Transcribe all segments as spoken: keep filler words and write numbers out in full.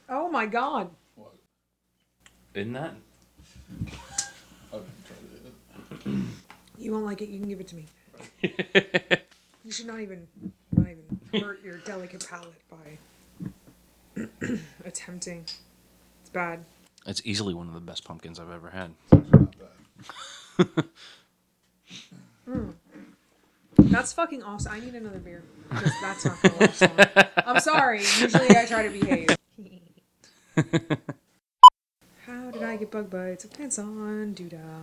Oh my god. What? Isn't that? I've tried it. You won't like it, you can give it to me. You should not even, not even hurt your delicate palate by attempting. It's bad. It's easily one of the best pumpkins I've ever had. It's not bad. Mm. That's fucking awesome. I need another beer. Because that's not gonna last long. I'm sorry. Usually I try to behave. How did I get bug bites? It depends on doodah.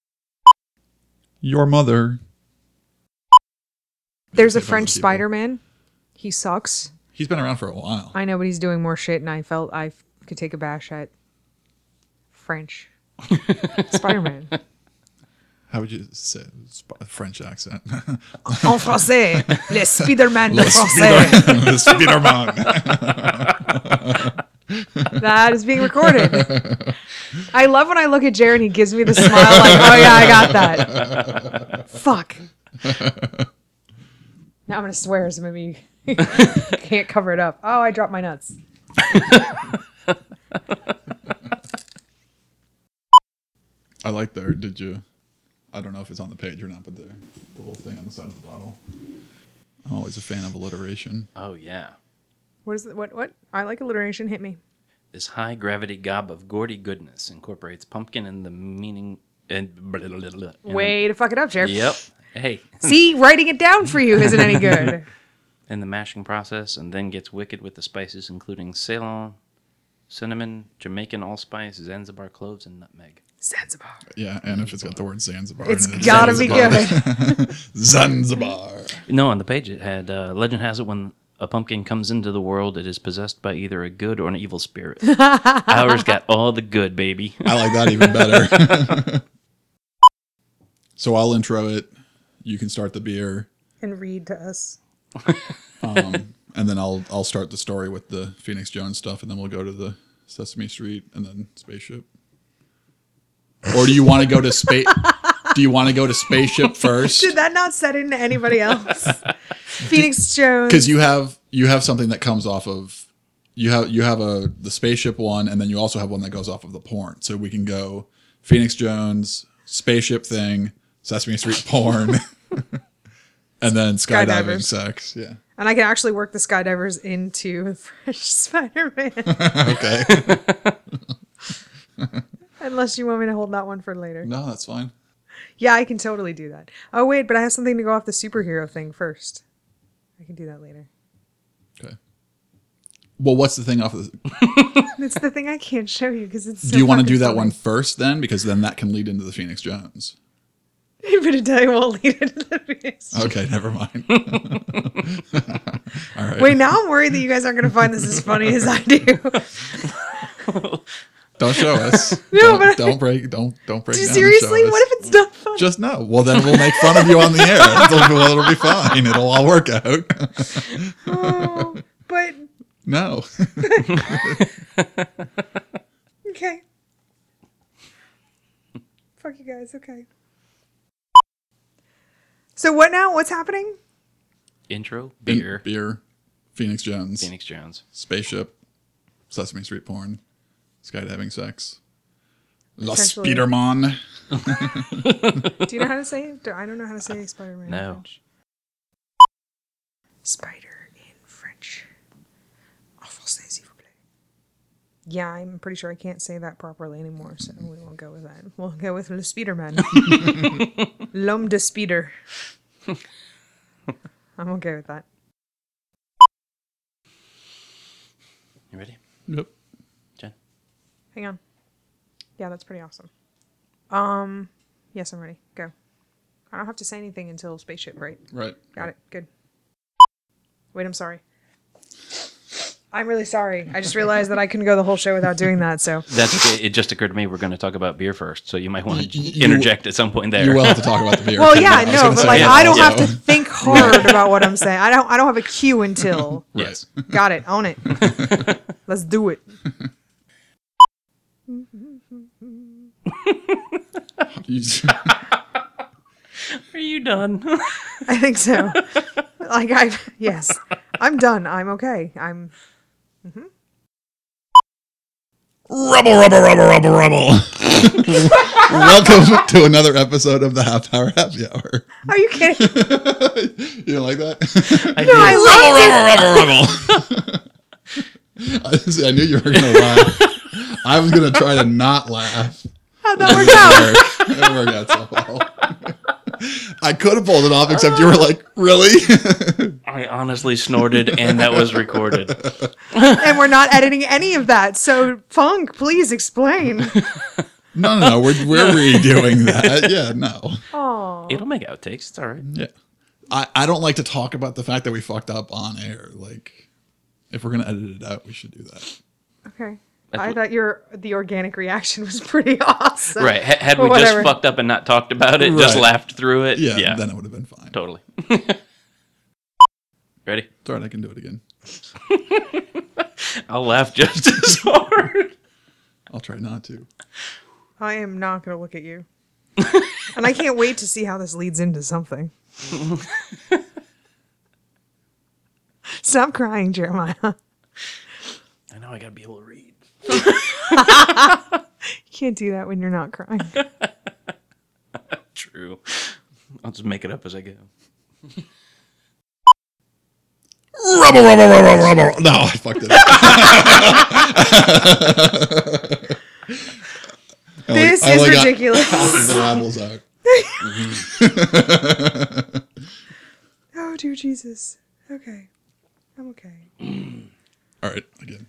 Your mother. There's a Those are French people. Spider-Man. He sucks. He's been around for a while. I know, but he's doing more shit, and I felt I f- could take a bash at French Spider-Man. How would you say Sp- French accent? En français, le Spider-Man de Le français. Spider- Le Spider-Man. That is being recorded. I love when I look at Jared and he gives me the smile like, oh yeah, I got that. Fuck. Now I'm going to swear, so maybe you can't cover it up. Oh, I dropped my nuts. I like there. Did you? I don't know if it's on the page or not, but the the little thing on the side of the bottle. I'm always a fan of alliteration. Oh, yeah. What is it? What? What? I like alliteration. Hit me. This high-gravity gob of Gordy goodness incorporates pumpkin in the meaning... And blah, blah, blah, blah, in Way to fuck it up, Jared. The, yep. Hey. See, writing it down for you isn't any good. In the mashing process, and then gets wicked with the spices, including Ceylon, cinnamon, Jamaican allspice, Zanzibar cloves, and nutmeg. Zanzibar. Yeah, and if it's got the word Zanzibar, It's in it, gotta be Zanzibar. good. Zanzibar. No, on the page it had, uh, legend has it when a pumpkin comes into the world, it is possessed by either a good or an evil spirit. Ours got all the good, baby. I like that even better. So I'll intro it. You can start the beer, And read to us. um, and then I'll I'll start the story with the Phoenix Jones stuff, and then we'll go to the Sesame Street and then Spaceship. Or do you want to go to space? Do you want to go to Spaceship first? Did that not set into anybody else? Phoenix Jones. Because you have you have something that comes off of you have you have a the Spaceship one, and then you also have one that goes off of the porn. So we can go Phoenix Jones, Spaceship thing, Sesame Street porn, and then skydiving Skydivers. sex. Yeah. And I can actually work the skydivers into French Spider-Man. Okay. Unless you want me to hold that one for later. No, that's fine. Yeah, I can totally do that. Oh, wait, but I have something to go off the superhero thing first. I can do that later. Okay. Well, what's the thing off of the... It's the thing I can't show you because it's so Do you want to fucking do that funny. one first then? Because then that can lead into the Phoenix Jones. I'm going to tell you won't lead into the Phoenix Jones. Okay, never mind. All right. Wait, now I'm worried that you guys aren't going to find this as funny as I do. Don't show us. No, don't, but I- don't break. Don't don't break. down and Seriously? show us. What if it's not funny? Just no. Well, then we'll make fun of you on the air. It'll, it'll be fine. It'll all work out. Oh, but, No. okay. Fuck you guys, okay. So what now? What's happening? Intro, beer, Beer. Phoenix Jones. Phoenix Jones. Spaceship. Sesame Street porn. Skydiving sex. La Essentially- Spiderman. Do you know how to say it? Do- I don't know how to say Spider-Man in No. French. Spider in French. En français, s'il vous plaît. Yeah, I'm pretty sure I can't say that properly anymore, so we won't go with that. We'll go with Le Spiderman. L'homme de Spider. I'm okay with that. You ready? Yep. Jen? Hang on. Yeah, that's pretty awesome. Um, yes, I'm ready. Go. I don't have to say anything until spaceship, right? Right. Got it. Good. Wait, I'm sorry. I'm really sorry. I just realized that I couldn't go the whole show without doing that, so. That's okay. It just occurred to me we're going to talk about beer first, so you might want Y- to you- interject at some point there. You will have to talk about the beer. Well, too. yeah, I was no, gonna but say, like, yeah, I don't also. have to think hard about what I'm saying. I don't I don't have a cue until. Yes. Got it. Own it. Let's do it. You just- Are you done? I think so. Like, I, yes. I'm done. I'm okay. I'm. Rubble, rubble, rubble, rubble, rubble. Welcome to another episode of the Half Hour Happy Hour. Are you kidding? You don't like that? I No, I did. love Rubble, rubble, rubble. I, see, I knew you were going to laugh. I was going to try to not laugh. How'd that work out? It didn't work out so well. I could have pulled it off, except you were like, really? I honestly snorted, and that was recorded. And we're not editing any of that. So, Funk, please explain. No, no, no. We're, we're redoing that. Yeah, no. Oh, It'll make outtakes. It's all right. Yeah. I, I don't like to talk about the fact that we fucked up on air. Like, if we're going to edit it out, we should do that. okay. That's I what- thought your the organic reaction was pretty awesome. Right. H- had we Well, whatever. just fucked up and not talked about it, just Right. laughed through it. Yeah, Yeah. then it would have been fine. Totally. Ready? It's all right, I can do it again. I'll laugh just as hard. I'll try not to. I am not going to look at you. And I can't wait to see how this leads into something. Stop crying, Jeremiah. I know I gotta be able to read. You can't do that when you're not crying. True. I'll just make it up as I go. Rubble, rubble, rubble, rubble. No, I fucked it up. I only- This I is only got ridiculous. half of the rabbles out. Oh, dear Jesus. Okay. I'm okay. All right, again.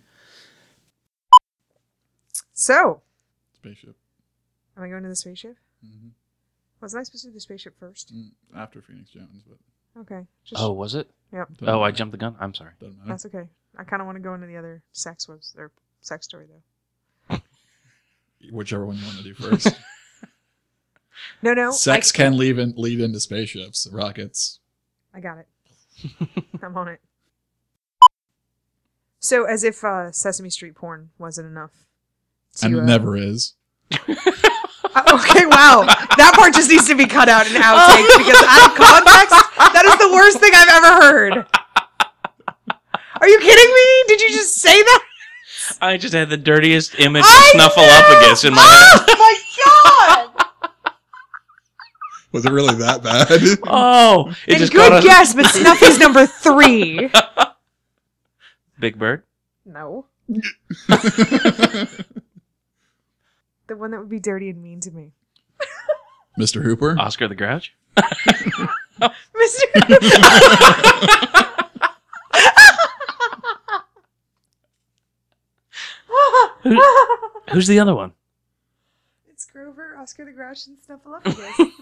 So, Spaceship. am I going to the spaceship? Mm-hmm. Wasn't I supposed to do the spaceship first? Mm, after Phoenix Jones, but Okay. Just, Oh, was it? Yep. doesn't Oh, I matter. jumped the gun. I'm sorry. Doesn't matter. That's okay. I kind of want to go into the other sex webs or sex story though. Whichever one you want to do first. No, no. Sex I, can lead, in, lead into spaceships, rockets. I got it. I'm on it. So, as if uh, Sesame Street porn wasn't enough. to, And it uh, never is. Uh, okay, wow. That part just needs to be cut out and outtakes because out of context, that is the worst thing I've ever heard. Are you kidding me? Did you just say that? I just had the dirtiest image I of Snuffleupagus in my head. Oh my god! Was it really that bad? Oh, it And just good caught on- guess, but Snuffy's number three. Big Bird. No. The one that would be dirty and mean to me. Mister Hooper? Oscar the Grouch. Mister Who's the other one? It's Grover, Oscar the Grouch, and Snuffleupagus.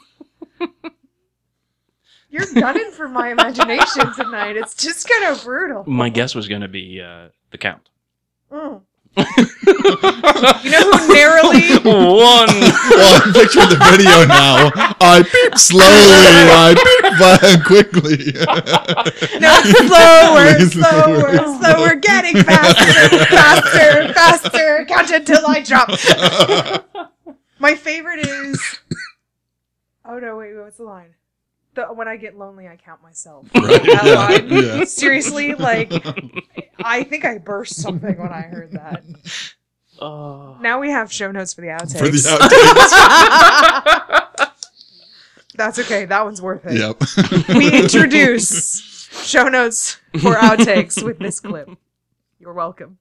You're gunning for my imagination tonight. It's just kind of brutal. My guess was going to be uh, the Count. Mm. You know who narrowly... One. Well, I'm picturing the video now. I beep slowly, I beep quickly. No, slower, Slower. slower, slower, getting faster, faster, faster. Count until I drop. My favorite is... Oh, no, wait, what's the line? The, when I get lonely, I count myself. Right, That yeah, line. yeah. Seriously, like, I think I burst something when I heard that. Oh. Now we have show notes for the outtakes. For the outtakes. That's okay. That one's worth it. Yep. We introduce show notes for outtakes with this clip. You're welcome.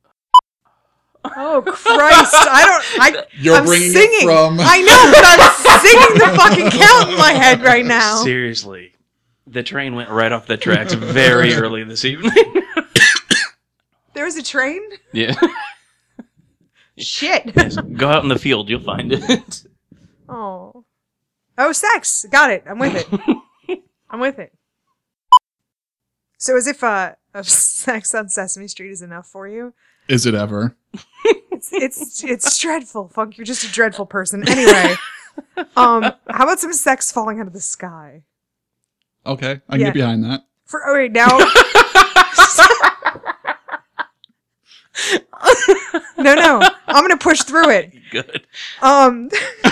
Oh Christ! I don't. I. You're I'm bringing it singing. from- I know, but I'm singing the fucking count in my head right now. Seriously. The train went right off the tracks very early this evening. There was a train. Yeah. Shit. Go out in the field, you'll find it. Oh. Oh, sex. Got it. I'm with it. I'm with it. So, as if uh, a sex on Sesame Street is enough for you. Is it ever? It's it's it's dreadful, Funk. You're just a dreadful person. Anyway, um, how about some sex falling out of the sky? Okay, I can Yeah. get behind that. For oh wait, now. No, no, I'm gonna push through it. Good. Um. I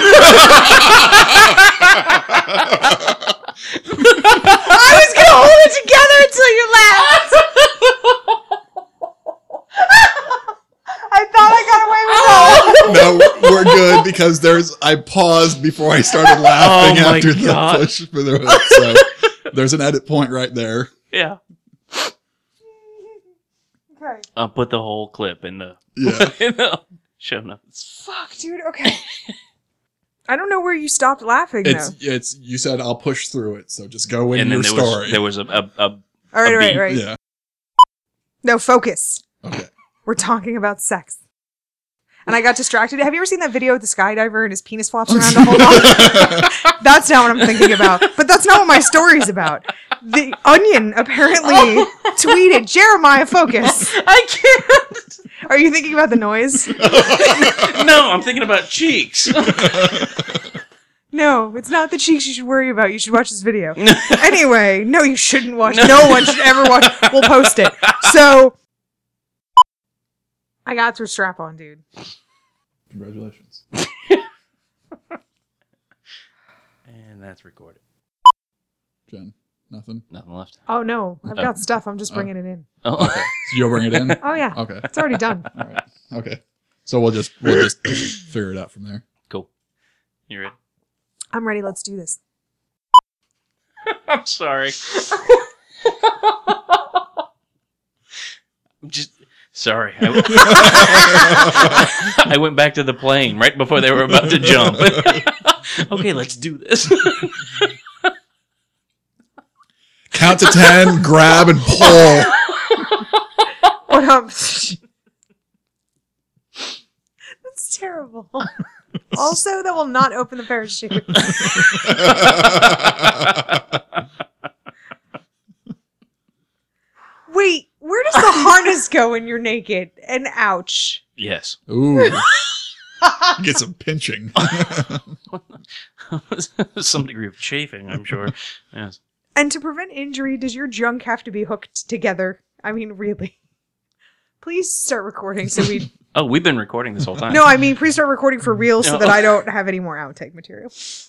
was gonna hold it together until you laughed. I thought I got away with no, we're good because there's. I paused before I started laughing Oh my after God. the push for the hook. So there's an edit point right there. Yeah. Okay. I'll put the whole clip in the, Yeah. in the show notes. Fuck, dude. Okay. I don't know where you stopped laughing It's though. it's. You said I'll push through it, so just go in And your then there story. was, there was a, a, a All right, a all right, beat. right. yeah. No, focus. Okay. We're talking about sex. And I got distracted. Have you ever seen that video of the skydiver and his penis flops around to hold on? That's not what I'm thinking about. But that's not what my story's about. The Onion apparently tweeted, Jeremiah, focus. I can't. Are you thinking about the noise? No, I'm thinking about cheeks. No, it's not the cheeks you should worry about. You should watch this video. Anyway, no, you shouldn't watch. No one should ever watch. We'll post it. So, I got through strap on, dude. Congratulations. And that's recorded. Jen, nothing. Nothing left. Oh, no. I've got stuff. I'm just bringing it in. Oh, Okay. So you'll bring it in. Oh, yeah. Okay. It's already done. All right. Okay. So we'll just we'll just figure it out from there. cool. You ready? I'm ready. Let's do this. I'm sorry. I'm just sorry. I, I went back to the plane right before they were about to jump. Okay, let's do this. Count to ten, grab and pull. What up? That's terrible. Also, that will not open the parachute. Wait, where does the harness go when you're naked? And ouch. Yes. Ooh. Get some pinching. Some degree of chafing, I'm sure. Yes. And to prevent injury, does your junk have to be hooked together? I mean, really. Please start recording so we... Oh, we've been recording this whole time. No, I mean, please start recording for real so No. that I don't have any more outtake material.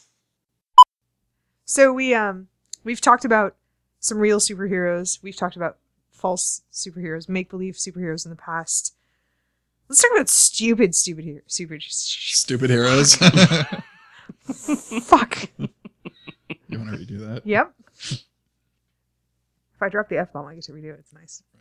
So we, um, we've talked about some real superheroes. We've talked about false superheroes, make-believe superheroes in the past. Let's talk about stupid, stupid heroes. Super, Stupid heroes. fuck. You want to redo that? Yep. If I drop the F-bomb, I get to redo it. It's nice.